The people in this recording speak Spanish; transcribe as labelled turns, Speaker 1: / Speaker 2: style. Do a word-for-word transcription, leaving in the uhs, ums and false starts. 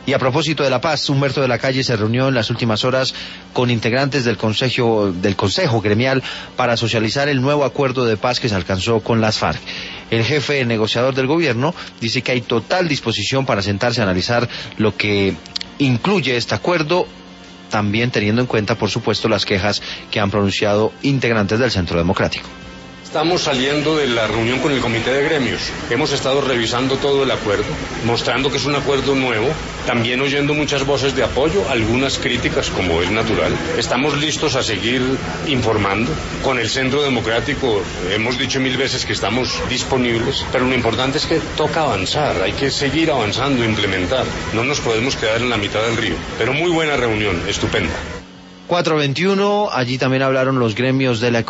Speaker 1: Y a propósito de la paz, Humberto de la Calle se reunió en las últimas horas con integrantes del Consejo, del Consejo Gremial para socializar el nuevo acuerdo de paz que se alcanzó con las FARC. El jefe negociador del gobierno dice que hay total disposición para sentarse a analizar lo que incluye este acuerdo, también teniendo en cuenta, por supuesto, las quejas que han pronunciado integrantes del Centro Democrático.
Speaker 2: Estamos saliendo de la reunión con el Comité de Gremios. Hemos estado revisando todo el acuerdo, mostrando que es un acuerdo nuevo, también oyendo muchas voces de apoyo, algunas críticas, como es natural. Estamos listos a seguir informando. Con el Centro Democrático hemos dicho mil veces que estamos disponibles, pero lo importante es que toca avanzar, hay que seguir avanzando, implementar. No nos podemos quedar en la mitad del río. Pero muy buena reunión, estupenda.
Speaker 1: cuatro veintiuno, allí también hablaron los gremios de la